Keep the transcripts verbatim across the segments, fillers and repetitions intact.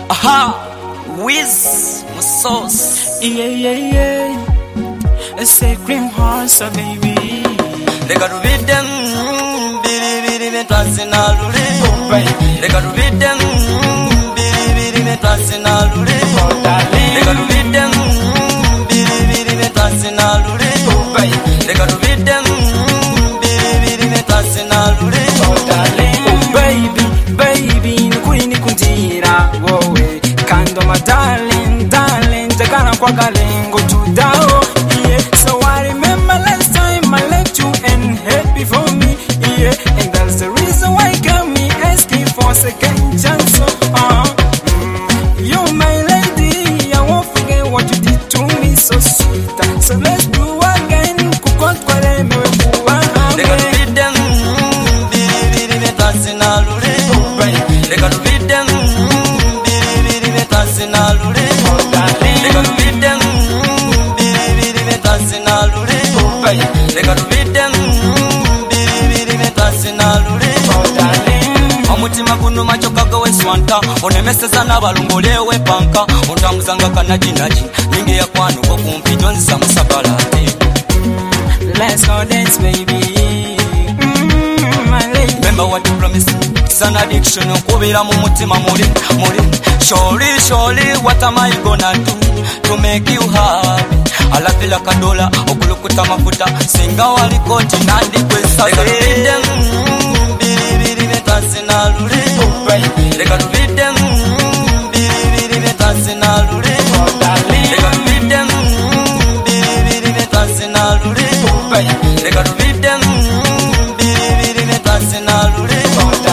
Aha, Wiz, my sauce. Yeah, yeah, yeah. It's a cream horse, baby. They got to beat them, bidi bidi me dancing all day. They got to beat them, bidi bidi me dancing all day. They got to beat them, bidi bidi me dancing all day. They got to beat them, bidi bidi me dancing all day. Oh baby, baby, nukuri nikundira wowe kando my darling, darling, takana kwa galengo tudao. Yeah, so I remember last time I left you and happy for me. Yeah, and that's the reason why you got me asking for a second chance. Uh, mm, you're my lady, I won't forget what you did to me, so sweet. So let's do again. Kukot kwa lemewe kuwa They got to beat them, bidi bidi me dancing all day. They got to beat them, bidi bidi me dancing all day. They got to beat them, bidi bidi me dancing all day. They got to beat them, bidi bidi me dancing all day. Omutima guno machoka gawe swanta onemeseza n'abalongolewe panka ontambuzanga kanajinaji ningi yakwano ko kumpijo nza musabalate. Let's go dance, baby. Mm, my lady. Remember what you promised me. It's an addiction. Kubira mu mutima muri muri. Surely, surely, what am I gonna do to make you happy? Alafila kadola okulukuta mafuta singa walikoti nandi kwesa. They gotta beat them, bidi bidi me dancing all day. They gotta beat them, bidi bidi me dancing all day. They gotta beat them, bidi bidi me dancing all day. They gotta beat them, bidi bidi me dancing all day.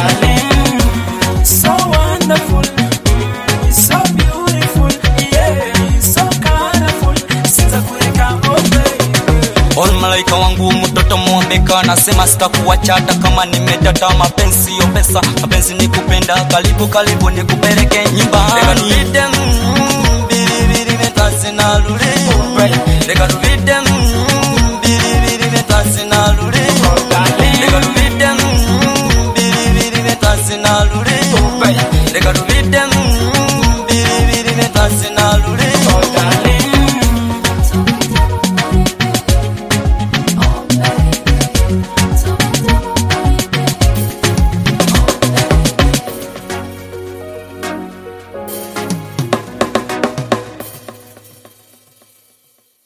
So wonderful, mm, so beautiful, yeah, so colorful. Since I kuweka oh baby. All malaika wangu mtoto muambeka nasema sitakuacha hata kama nimedata mapenzi yo pesa mapenzi ni kupenda karibu karibu nikupeleke nyumbani. They gotta beat them, bidi bidi me dancing all day. They gotta beat